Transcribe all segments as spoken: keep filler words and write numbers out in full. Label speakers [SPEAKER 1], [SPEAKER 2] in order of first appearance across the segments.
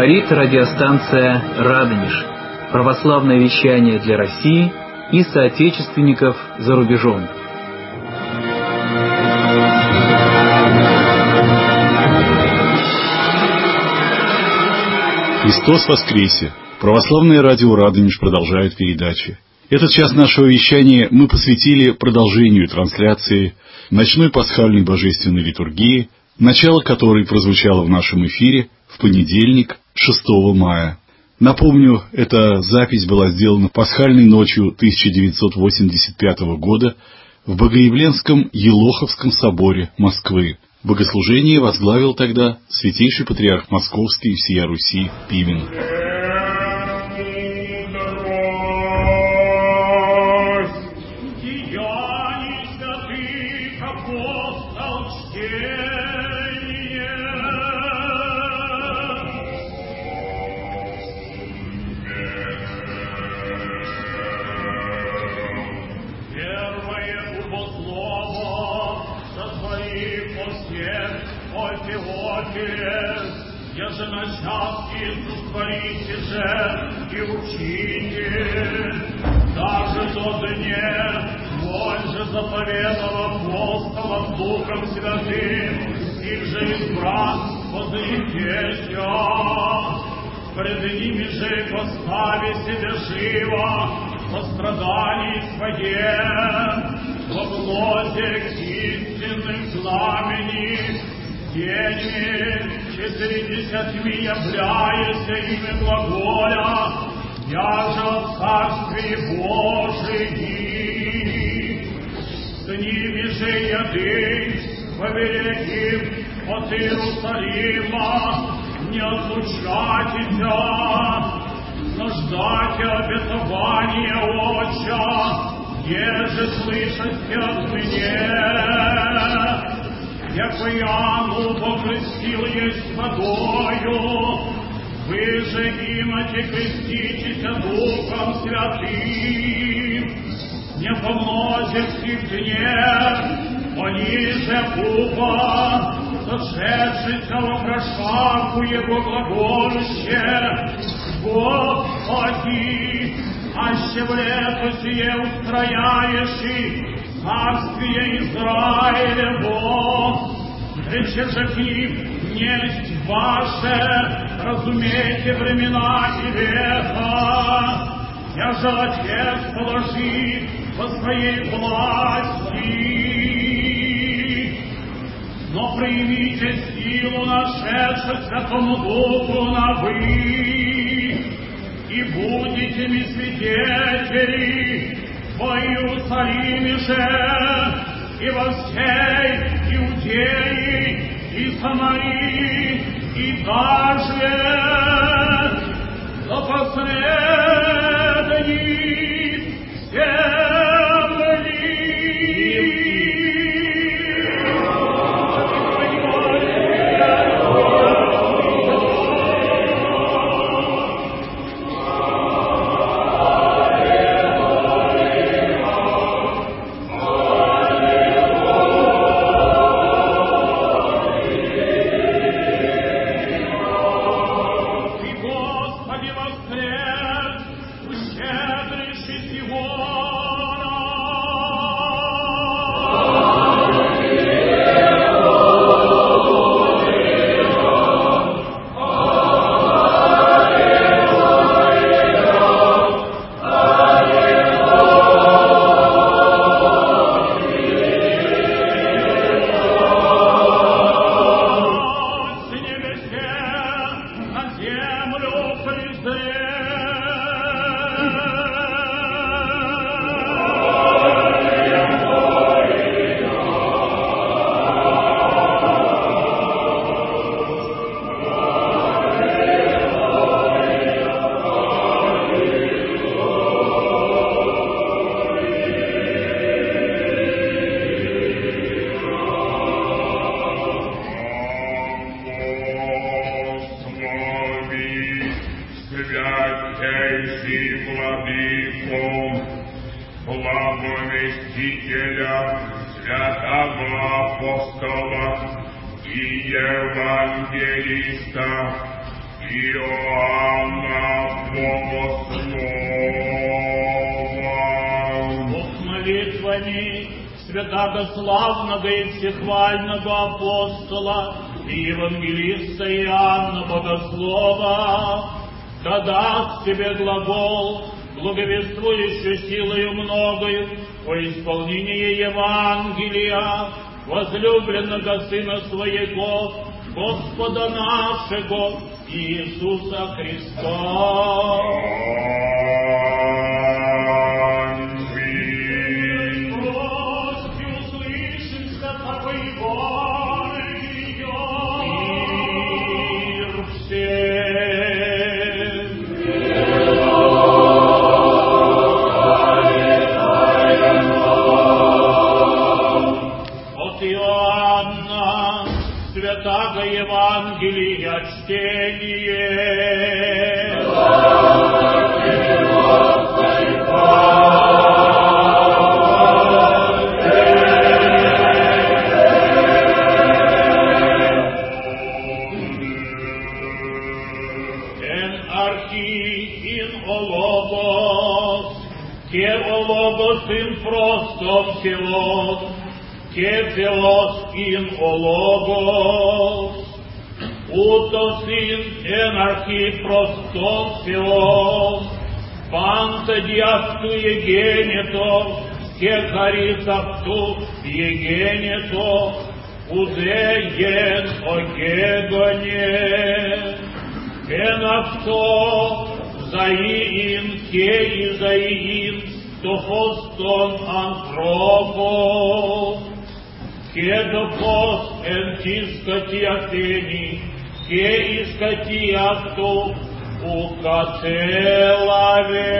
[SPEAKER 1] Говорит радиостанция «Радонеж». Православное вещание для России и соотечественников за рубежом.
[SPEAKER 2] Христос воскресе! Православное радио «Радонеж» продолжает передачи. Этот час нашего вещания мы посвятили продолжению трансляции ночной пасхальной божественной литургии, начало которой прозвучало в нашем эфире в понедельник, шестого мая. Напомню, эта запись была сделана пасхальной ночью тысяча девятьсот восемьдесят пятого года в Богоявленском Елоховском соборе Москвы. Богослужение возглавил тогда святейший патриарх Московский и всея Руси Пимен.
[SPEAKER 3] Еже начав Иисус творите же и учите, даже до дне, воль же заповедал апостолом Духом Святым, их же избран возлетеся, пред ними же постави себе живо, во страдании своем, во глозе к истинным знамени, теми четыридесятми является имя глаголя, я же в Царстве Божии. С ними же яды поберегим от Иерусалима, не отлучайтесь, но ждайте обетования Отча, еже слышите от меня. Яко Иоанну покрестил есть водою, вы же имате креститесь Духом Святым, не помножите в дне, пониже купа, зашедшийся вопрошавку Его глаголюще, Господи, аще в лето сие устрояешь, Царствие Израилево, рече же к ним, несть ваше, разумейте времена и века, я же Отец положи по своей власти, но примите силу нашедшую Святому Духу на вы, и будете ми свидетели во Иерусалиме же, и во всей Иудее, и Самарии, и даже до последней земли.
[SPEAKER 4] Благовестителя, святого апостола и евангелиста Иоанна Богослова.
[SPEAKER 3] Бог молитвами святаго славного и всехвального апостола и евангелиста Иоанна Богослова, да даст тебе глагол, благовествующий силою многою по исполнении Евангелия, возлюбленного Сына Своего, Господа нашего Иисуса Христа.
[SPEAKER 4] Аминь.
[SPEAKER 3] Господи, услышимся Тобой, Евангелия. Мир всем. От Иоанна, святаго Евангелия, чтение. Εν αρχή ειν ο Λόγος, και ο Λόγος ειν προς τον Θεόν, και Θεός ειν ο Λόγος. Ούτως ειν εν αρχή προς τον Θεόν, πάντα δι' αυτού εγένετο, και χαρίς αυτού εγένετο, ουδέ γεν ο γέγονε. Εν αυτό ζαΐην και εις ζαΐην το φως των ανθρώπων, και το φως εν τη σκοτή αυτήνη, και η σκοτή αυτού ου κατέλαβε.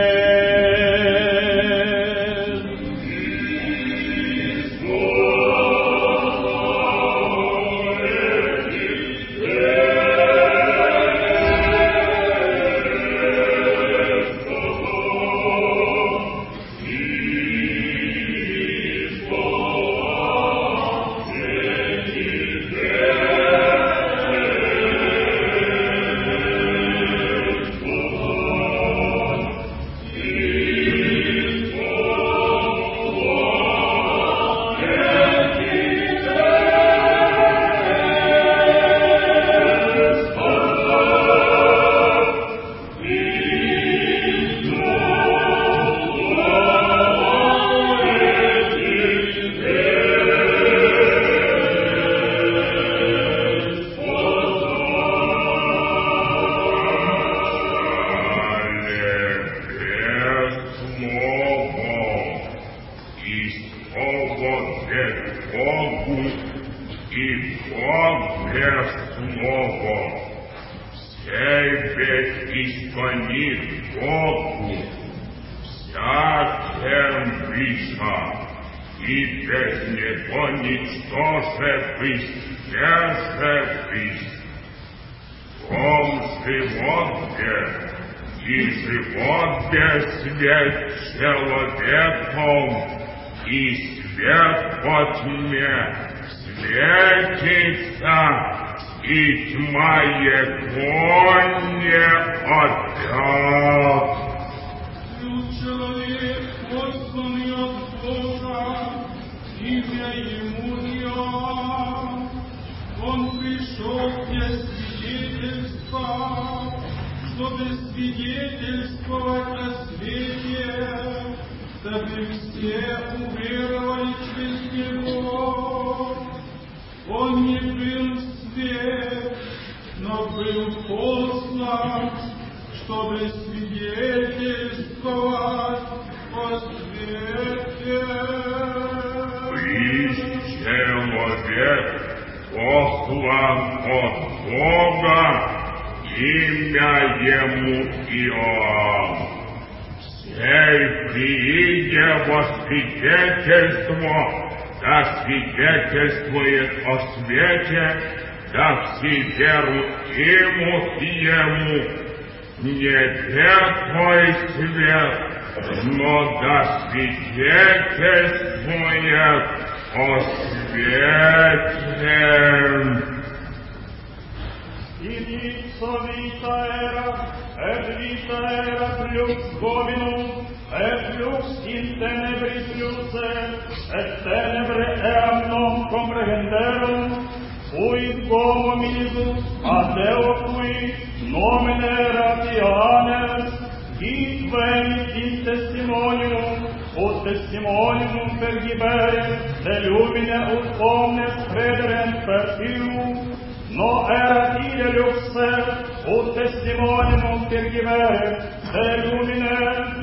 [SPEAKER 3] Idipso vita era, et vita era flux Dominum, et flux in tenebris luce, et tenebre eam non comprehenderum, fuit hominibus ad Deo cui nomen erat Ioannes, hic venit in testimonium, ut testimonium pergibere, de lumine ut omnes crederent per Filum, no erat ide luxe, ut testimonium pergibere, de lumine,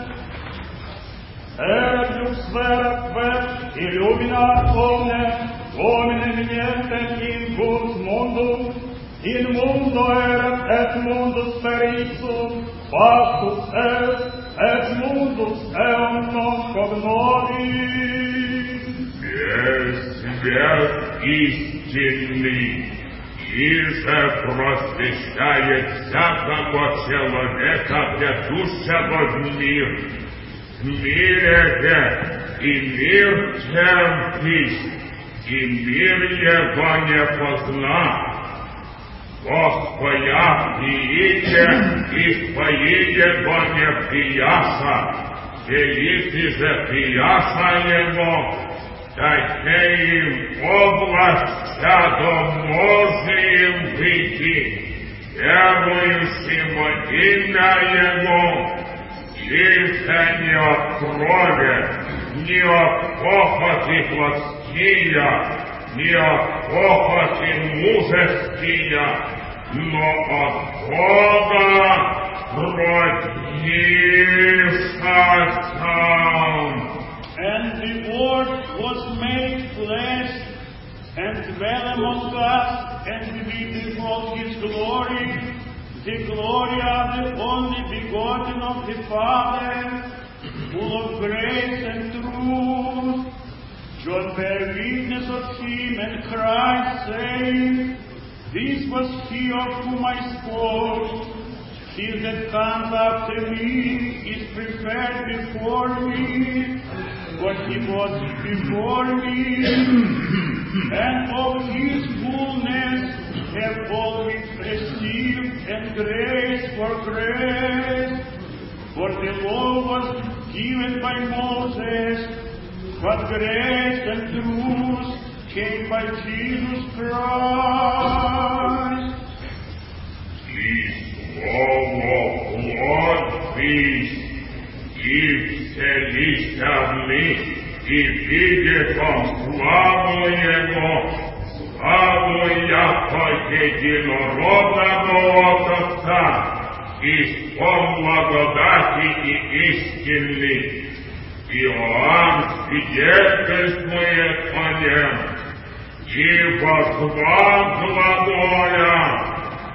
[SPEAKER 3] erat lux vera quet illuminat omnes, hominem inientem in curs mundum, in mundo erat et mundus perissum, factus est, et mundus eum non cognoscit.
[SPEAKER 4] Свет истинный, иже просвещает всякого человека, ведущего в мир. В мире же и мир терпит, и мир его не познал. Бог поя пиите, и пои его не пияса, великий же пияса его, таким областя доможем выйти, верующим в имя его, лишь не от крови, не от похоти плотския, не от похоти мужеския, но от Бога родившегося.
[SPEAKER 3] And the Word was made flesh, and dwelt among us, and we behold his glory, the glory of the only begotten of the Father, full of grace and truth. John bare witness of him and cried, saying, This was he of whom I spoke. He that comes after me is prepared before me, for he was before me, and of his fullness have all we received, and grace for grace. For the law was given by Moses, but grace and truth came by Jesus Christ.
[SPEAKER 4] Слово плоть и вселися в них, и видит он славу его, славу яко единородного от Отца, исполн благодати и истины. Иоанн свидетельствует о нем, и возвал глаголя,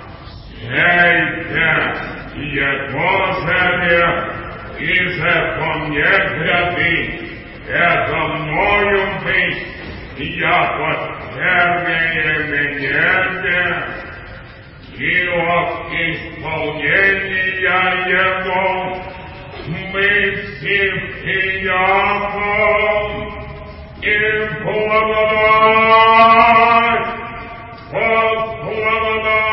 [SPEAKER 4] «Ейте, его же и же по мне гряды, это мною быть, я подвернее менее, и от исполнения его мы все приятом и благодать, благодать.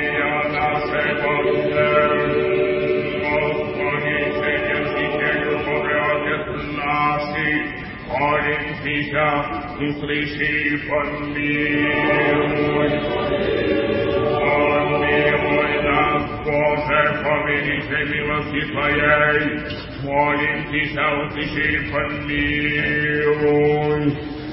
[SPEAKER 4] Господи, Господи, наших, молимся, услыши и помилуй. Помилуй нас, Боже, по великой милости Твоей, молимся, услыши и помилуй.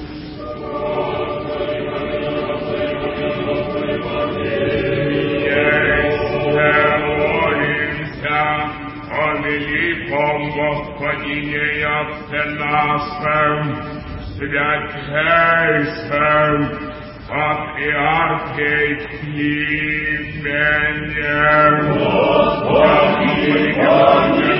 [SPEAKER 4] О великом Господине и Отце нашем, святейшем Патриархе Климене, Господи, Господи,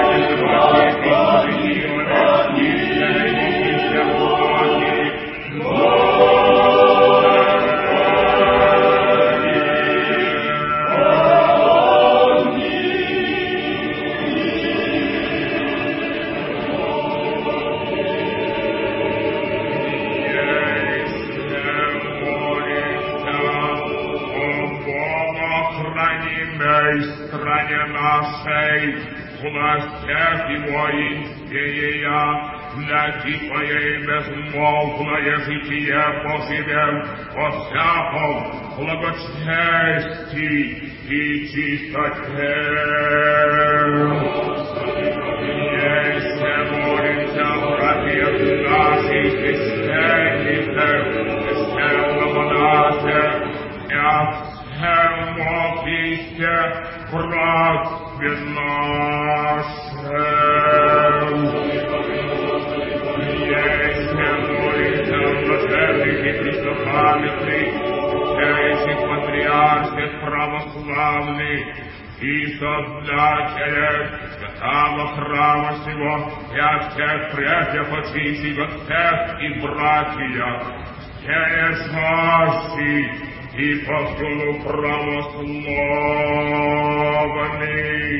[SPEAKER 4] стране нашей, властях и воинстве ея, для Твое безмолвное житие поживем во всяком благочестии и чистоте. Если молимся братьев наших священников, священного нашего и Христе, братстве нашем. Если молимся блаженных и христопамятных, святейших патриархов православных и создателей святого храма сего, и от всех прежде почивших отцев и братья, все лежащие и повсюду православный.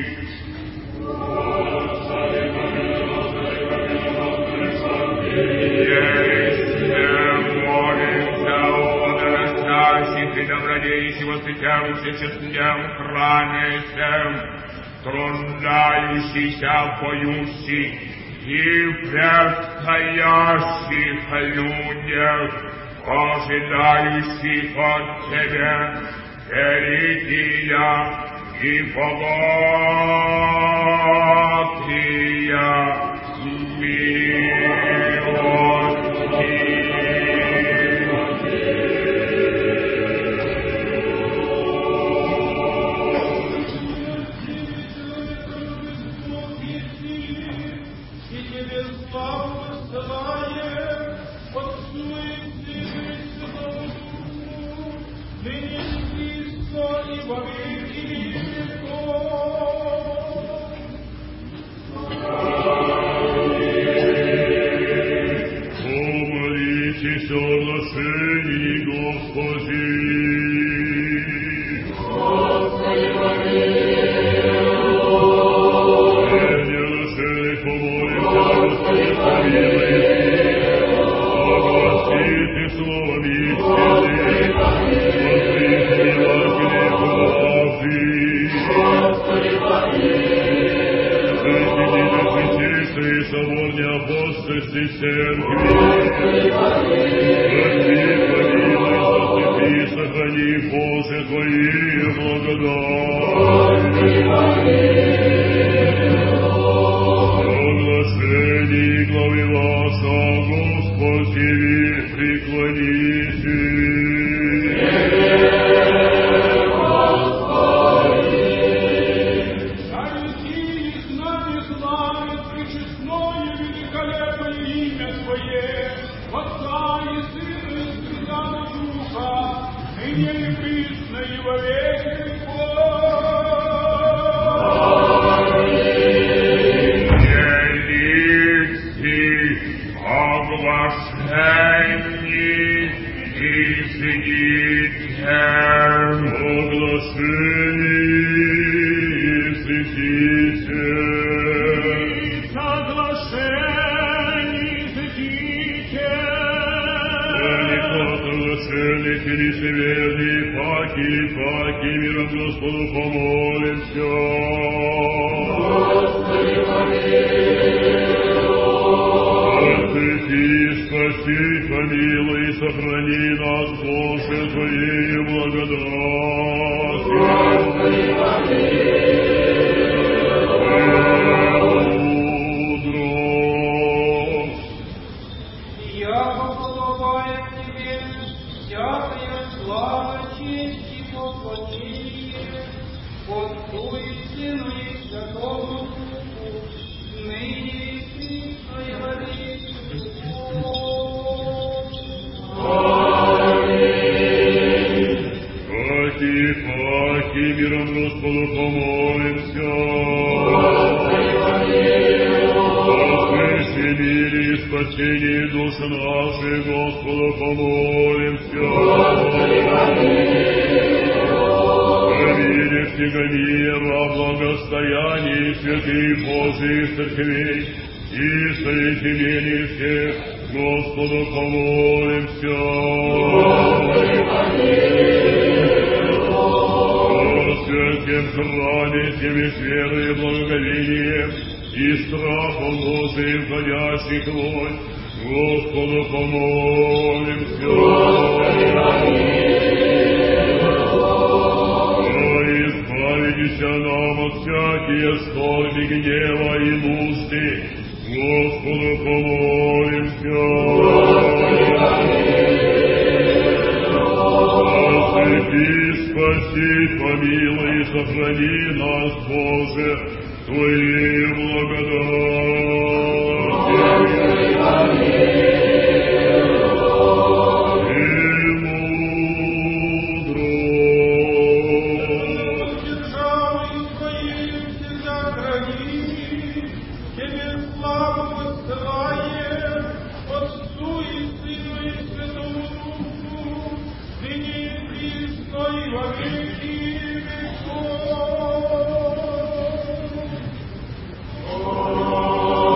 [SPEAKER 4] Если молимся о подорожающих и добродеющих воспитавшихся честнем храме всем, труждающихся, поющих и предстоящих людях, ожидающих от Тебя великие и богатые милости. Помолитесь о отношении, Господи. Господи, помилуй. Нерушенных помолимся, Господи, помилуй. Огласите словом истины, возвысни Евангелие правды. Господи, помилуй. Соедини на святейшие соборные апостольской церкви. Господи, помилуй. Заступи, сохрани, Боже, Твои благодать. Оглашение главы ваша, Господи, преклоните. Господу помолимся. Господи, помилуй. Освети, спаси, помилуй, сохрани нас, Боже, Твоей благодатью. Господи, мудрость.
[SPEAKER 5] Яко подобает Тебе всякая слава, честь и поклонение, Отцу и Сыну и Святому Духу, ныне и присно и во веки веков.
[SPEAKER 4] Аминь. Паки, паки, миром Господу помолимся. Господи, помилуй. О мире и спасении души нашей Господу помолимся. Господи, помилуй. О мире всего мира, благостоянии святых Божьих церквей и соединении всех Господу помолимся. Господи, помилуй. О святем храме тебе с верой и благоговением и страхом Божиим входящих вновь, Господу помолимся. Господи, помилуй. О избавитеся нам от всякие скорби, гнева и нужды, Господу помолимся. Господи, освети, спаси, помилуй и сохрани нас, Боже, Твоей благодатью.
[SPEAKER 5] Oh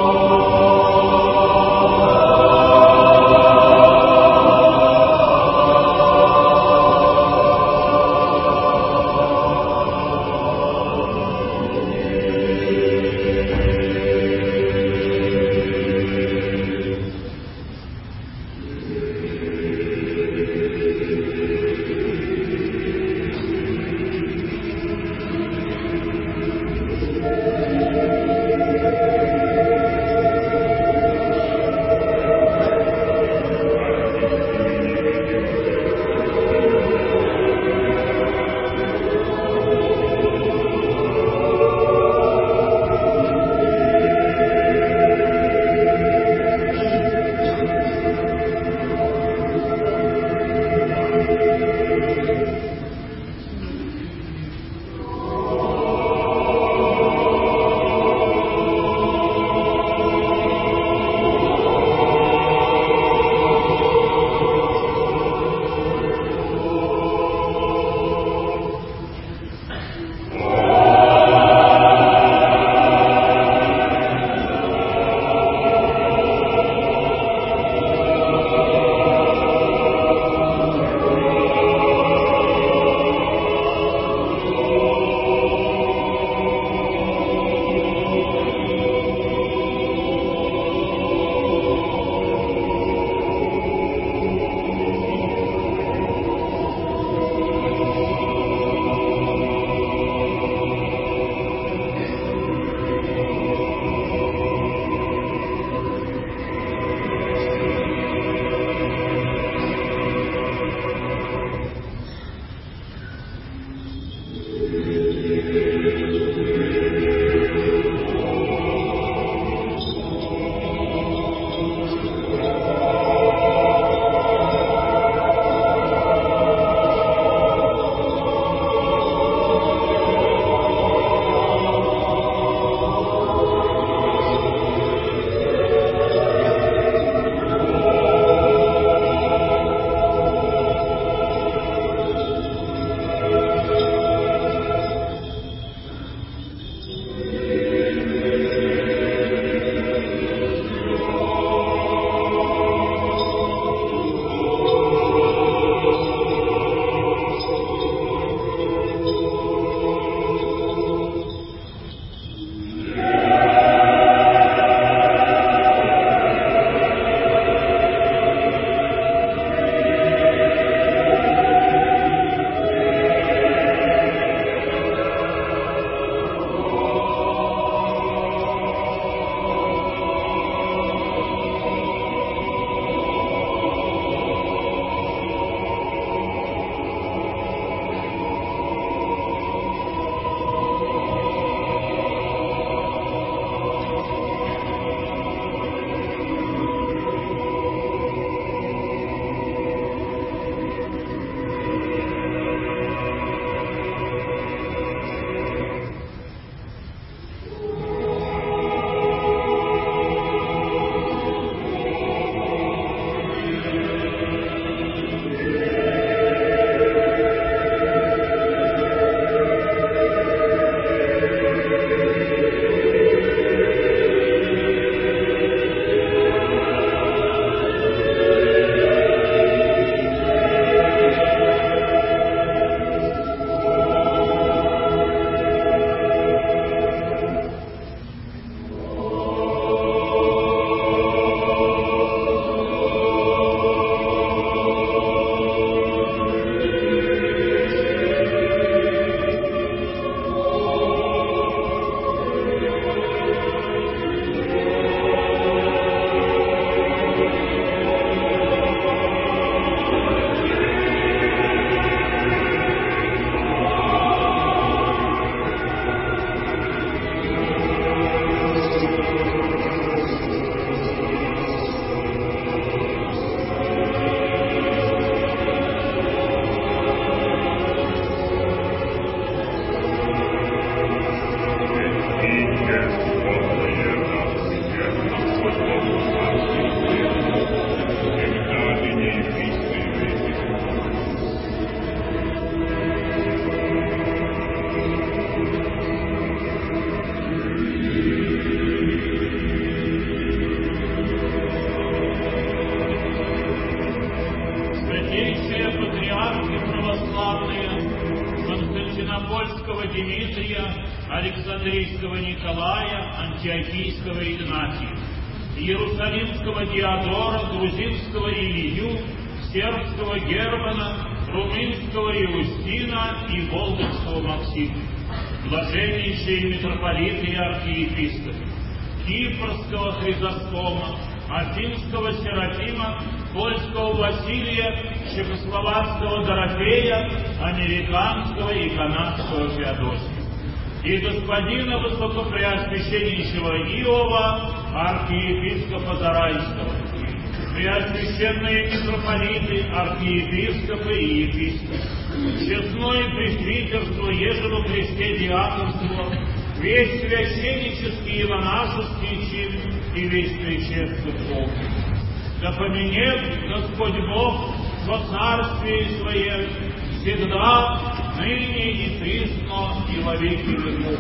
[SPEAKER 3] Польского Дмитрия, Александрийского Николая, Антиохийского Игнатия, Иерусалимского Диодора, Грузинского Илью, Сербского Германа, Румынского Иустина и Волгинского Максима, блаженнейшие митрополиты и архиепископы, Кипрского Хризостома, Афинского Серафима, Польского Василия, Чехословацкого Дорофея, Американского и Канадского Феодосия, и господина Высокопреосвященнейшего Иова, архиепископа Зарайского, преосвященные митрополиты, архиепископы и епископы, честное пресвитерство, ежего Христе диаконство, весь священнический и монашеский чин и весь причастный Бог. Да поменет Господь Бог во царстве Своем всегда, ныне и присно, и во веки веков.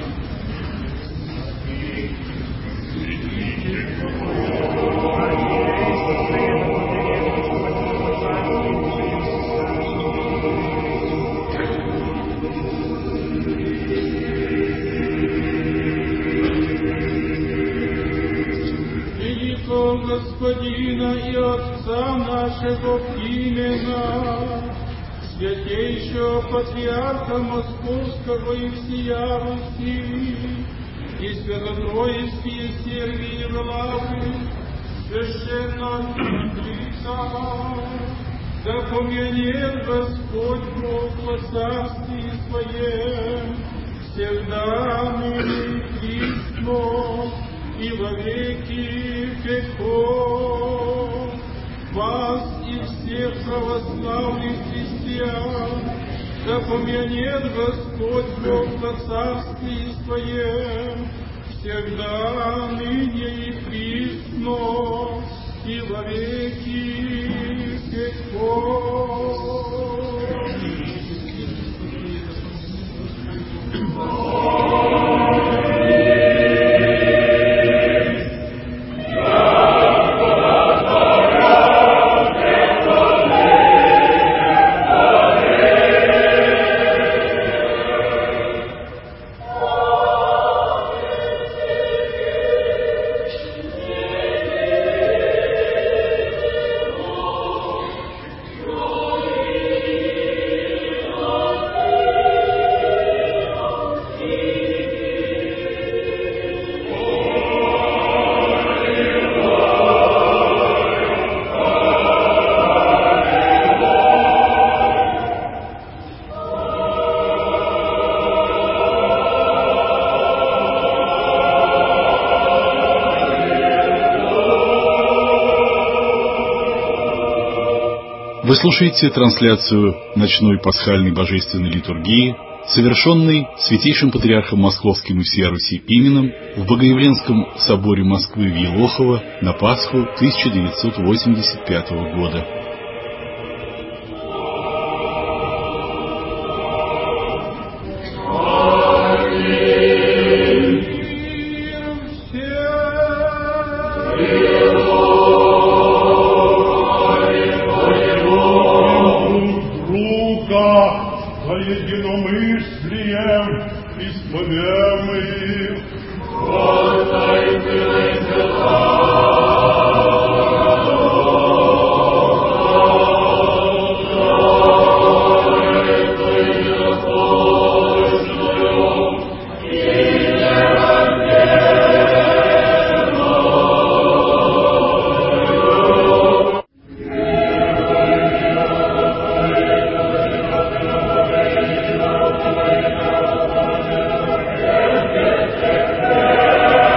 [SPEAKER 5] Господина и Отца нашего Пимена, святейшего Патриарха Московского и всея Руси, и святотроицкие Сергии Главы, священного Иисуса, да помянет Господь Бог во царстве Своем, всегда ныне и присно, и во веки веков. Вас и всех православных христиан да помянет Господь Бог во царстве Своем, всегда ныне и присно, и во веки веков.
[SPEAKER 2] Вы слушаете трансляцию ночной пасхальной божественной литургии, совершенной Святейшим Патриархом Московским и всея Руси Пименом в Богоявленском соборе Москвы в Елохово на Пасху тысяча девятьсот восемьдесят пятого года.
[SPEAKER 4] Yeah.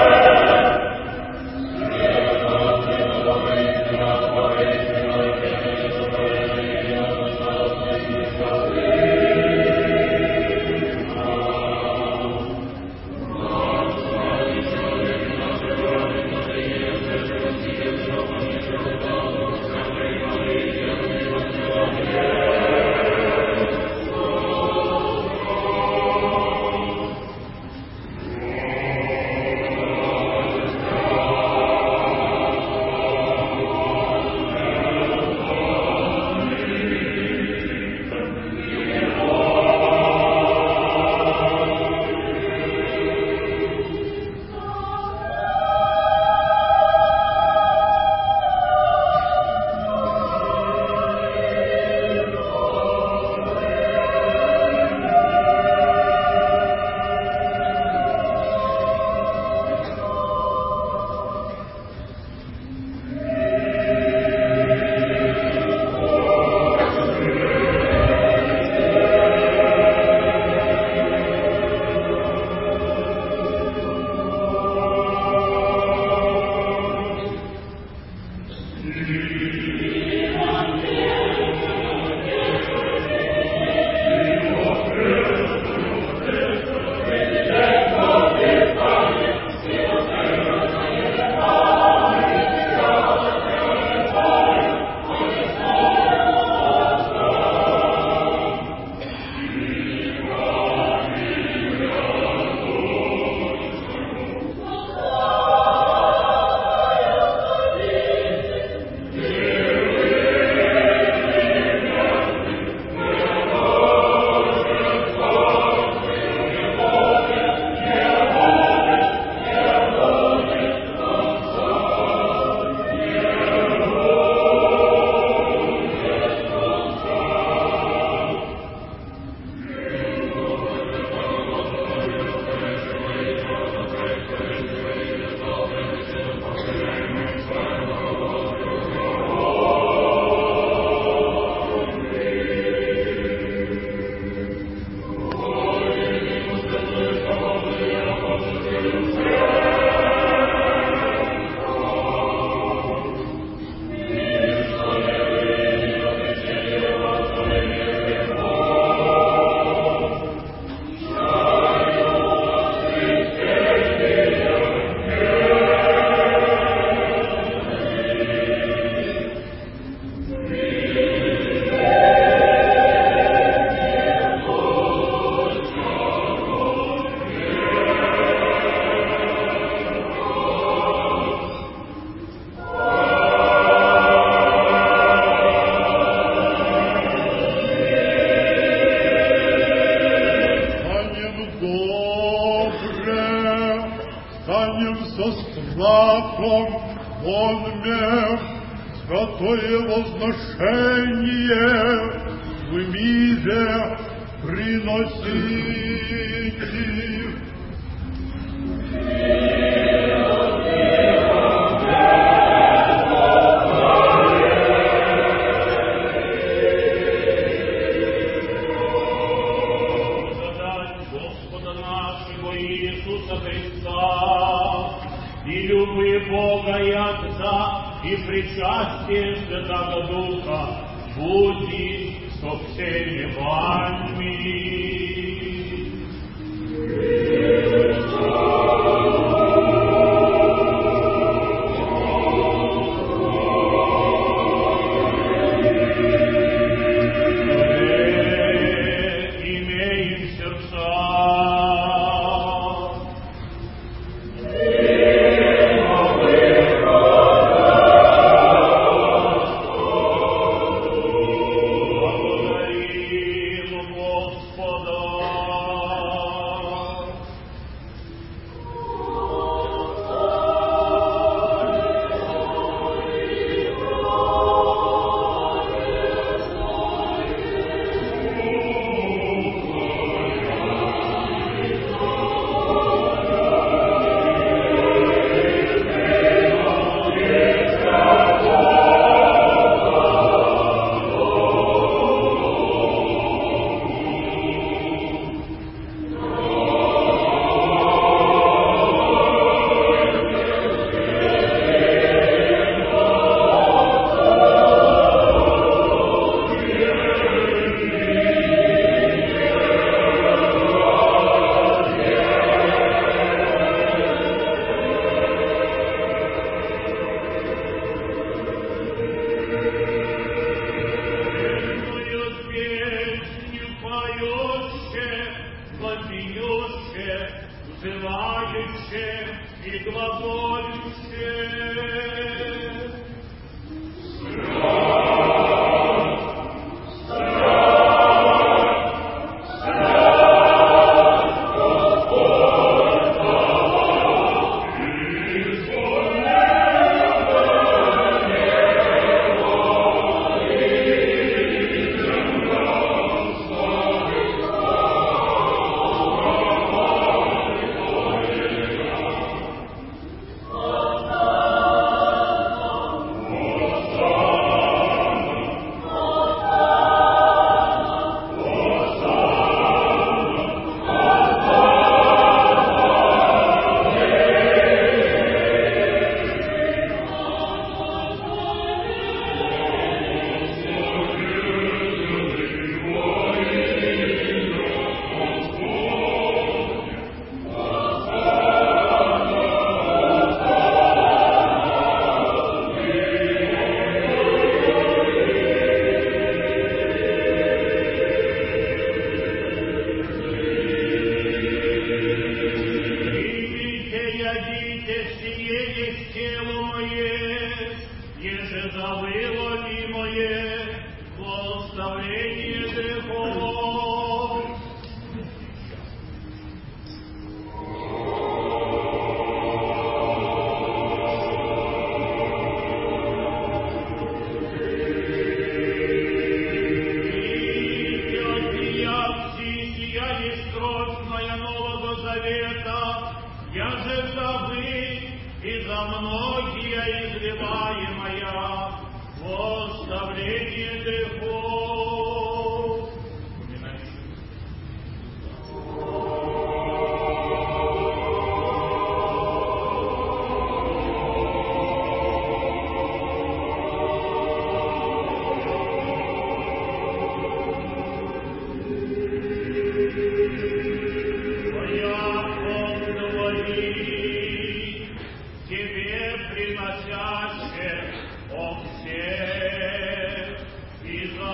[SPEAKER 4] златом возьмем святое возношение в мире приносите.
[SPEAKER 3] Бога и Отца и причастие Святого Духа будет со всеми вами.
[SPEAKER 6] Приносящих о всех и за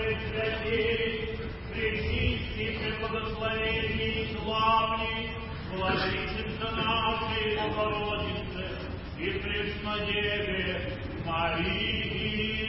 [SPEAKER 3] пресвятей, пречисти, преблагословенней и славней, владычица нашей Богородице и Преснодеве Марии.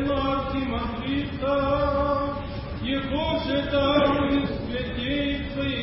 [SPEAKER 5] Святей Твоих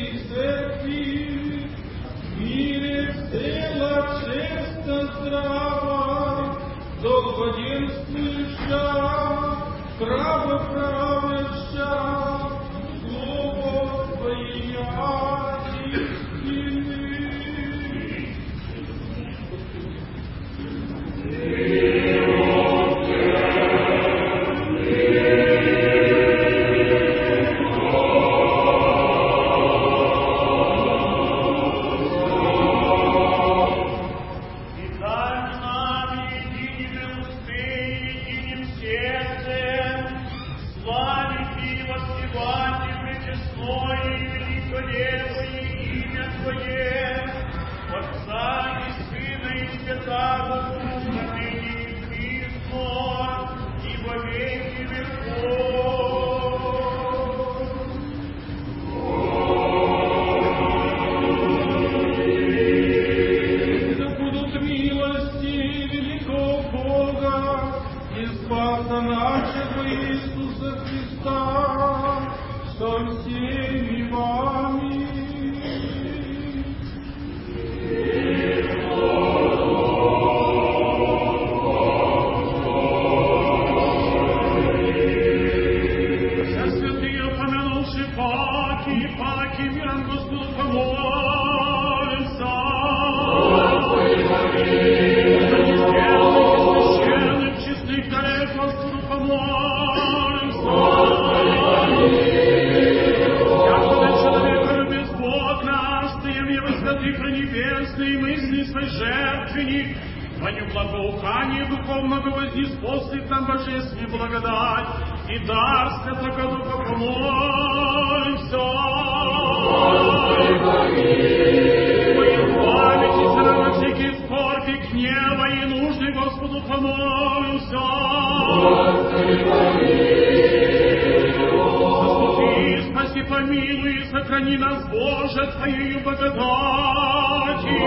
[SPEAKER 5] всеми вами.
[SPEAKER 3] Вся святые, помянувши паки, паки, миром Господу помолимся. Священных, честных коллег Господу помолимся. Всякого человека любит Бог наш, Ты его святых и небесный, мысли свой жертвенник, Твою благоухание духовного вознеспослит нам божественную благодать и дар Святого Духа помолимся. Твоей памяти царя на всякие скорби, гнева и нужды Господу помолимся. Заступи, спаси, помилуй и сохрани нас, Боже, Твоею благодатью.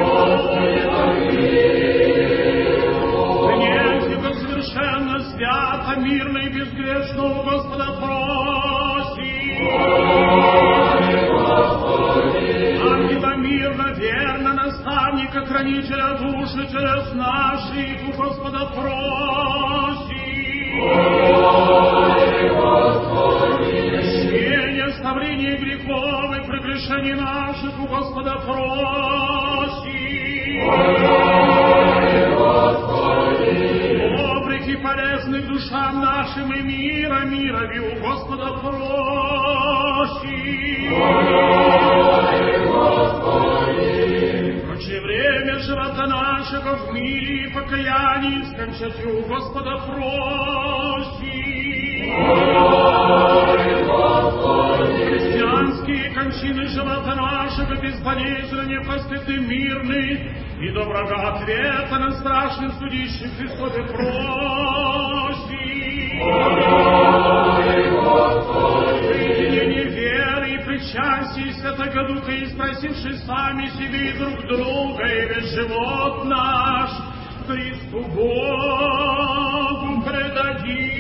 [SPEAKER 3] Нежного, совершенно, свято, мирно и безгрешно у Господа просим. Ангела мирно, верно, наставника, хранителя души через наших у Господа просим. Прощение, оставление грехов и прегрешений наших у Господа просим. Добрых и полезных душам нашим и мира, мирови у Господа просим. Прочее время живота нашего в мире и покаянии скончать у Господа просим. Христианские кончины живота нашего безболезненно, непостыдны, мирны, и доброго ответа на страшном судищем Христове просим. Соединение веры и причастия Святого Духа, и спросивши сами себе и друг друга, и весь живот наш Христу Богу предадим.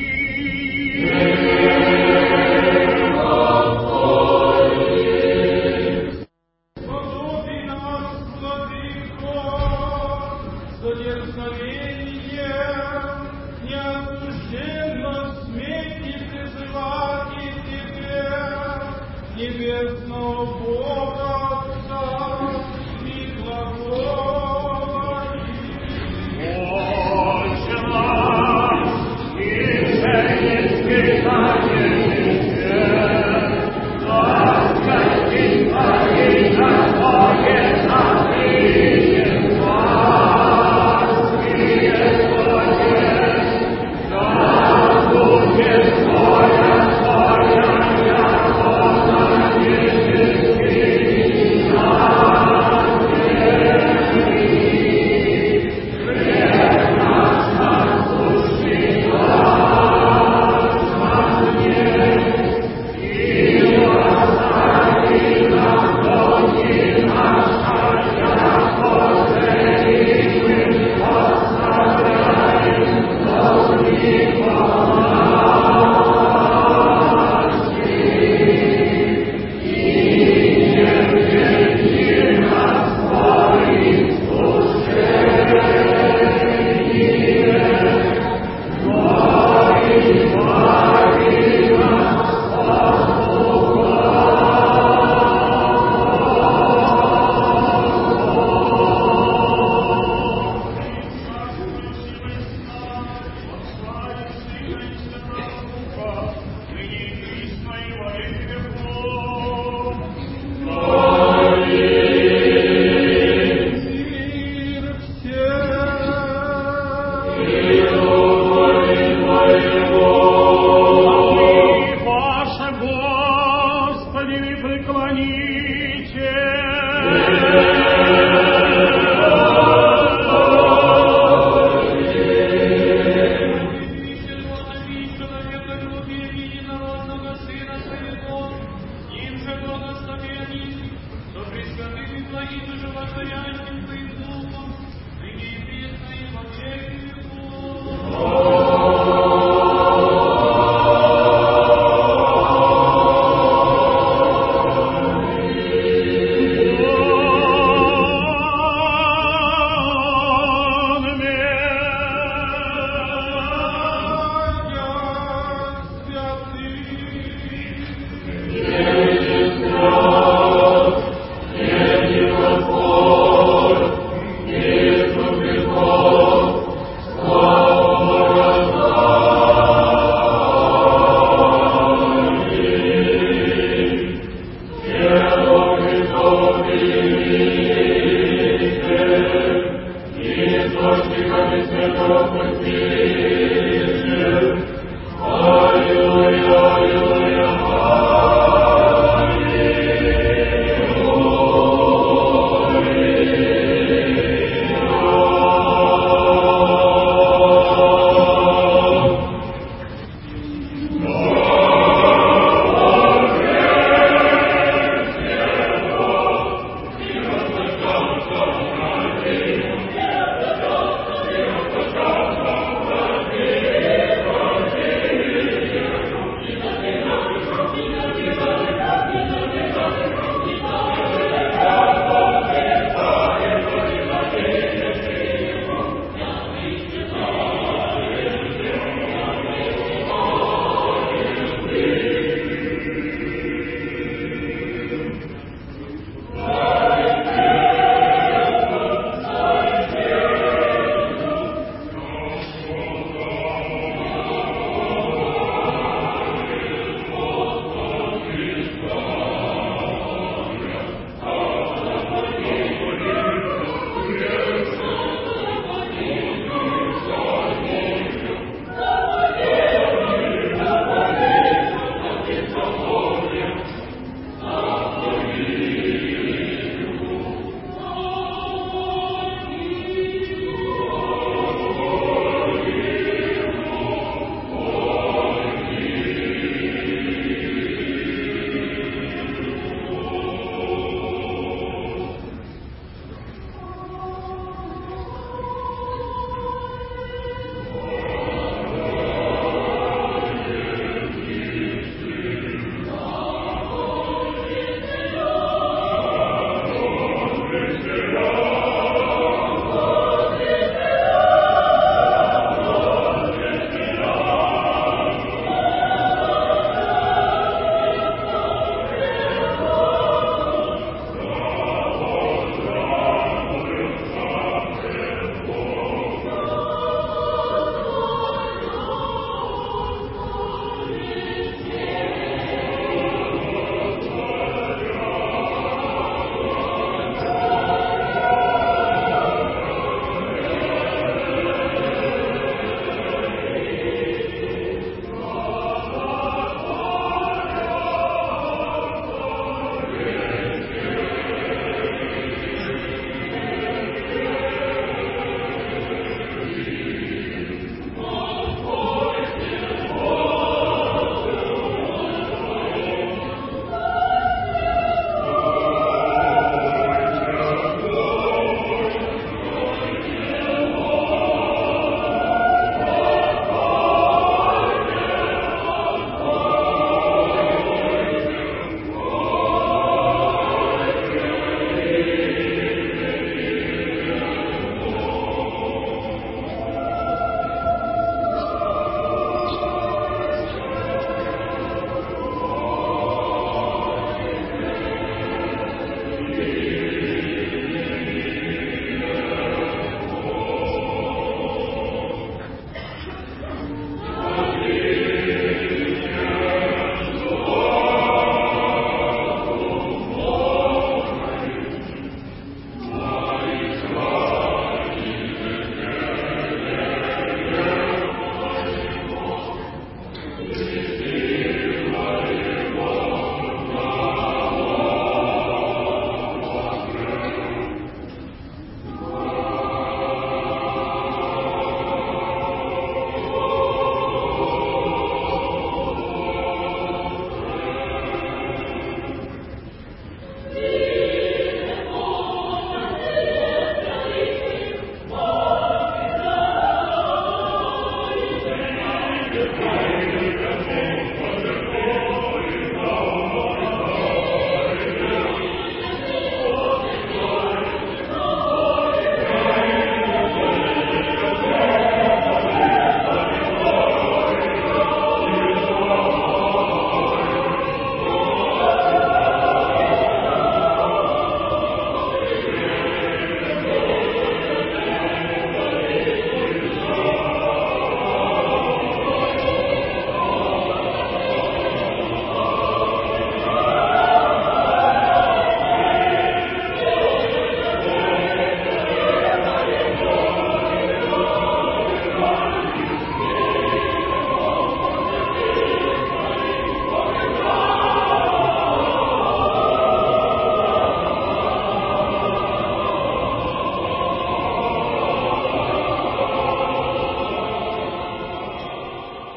[SPEAKER 5] Небесного Бога Отца и глаголит.
[SPEAKER 3] Отче наш, и все испытания небес, Господи, Твои дороги напрямки, Царствие Твое, да будет Твоя воля,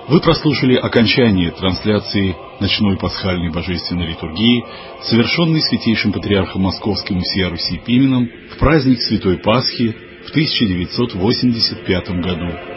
[SPEAKER 2] Вы прослушали окончание трансляции ночной пасхальной божественной литургии, совершенной святейшим патриархом Московским всея Руси Пименом в праздник Святой Пасхи в тысяча девятьсот восемьдесят пятом году.